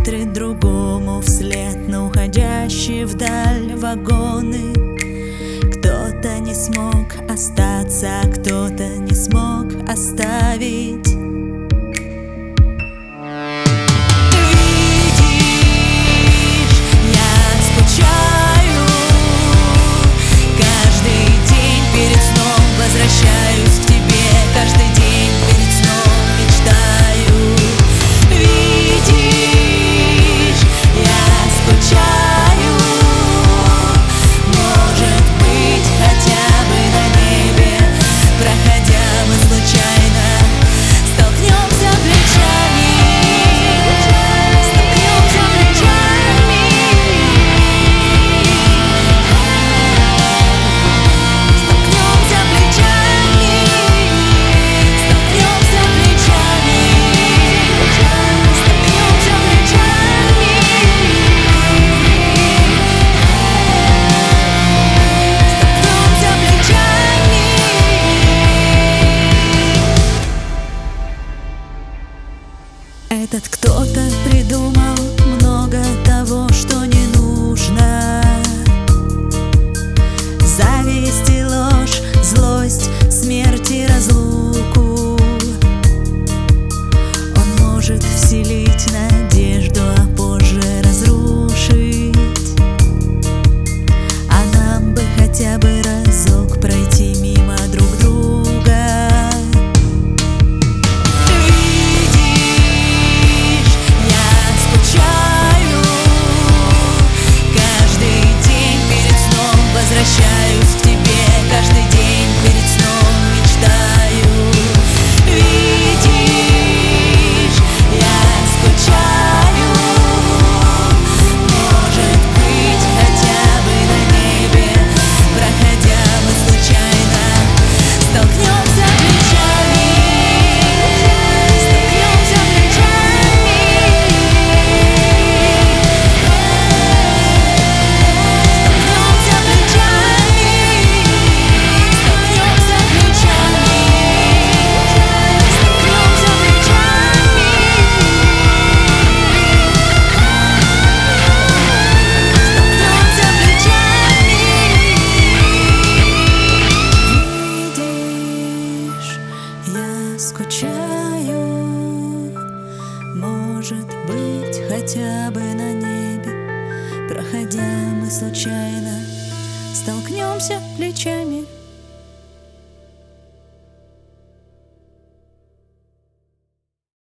смотрит другому вслед на уходящие вдаль вагоны. Кто-то не смог остаться, кто-то не смог оставить. Возвращаюсь к тебе, каждый день перед сном мечтаю. Видишь, я скучаю. Может быть, хотя бы на небе, проходя мы случайно, столкнемся плечами. Столкнемся плечами. Столкнемся плечами. Столкнемся плечами. Столкнемся плечами. Столкнемся плечами. Этот кто-то придумал много того, что не нужно. Зависть и ложь, злость, смерть и разлуку. Он может вселить надежду, а позже разрушить. А нам бы хотя бы разок пройти мимо друг друга. Видишь, я скучаю. Каждый день перед сном возвращаюсь к тебе, каждый день перед сном мечтаю. Видишь, я скучаю. Может быть, хотя бы на небе, проходя мы случайно, столкнемся плечами. Столкнемся плечами. Столкнемся плечами. Столкнемся плечами. Столкнемся плечами. Столкнемся плечами. Видишь, я скучаю. Может быть, хотя бы на небе, проходя мы случайно, столкнемся плечами.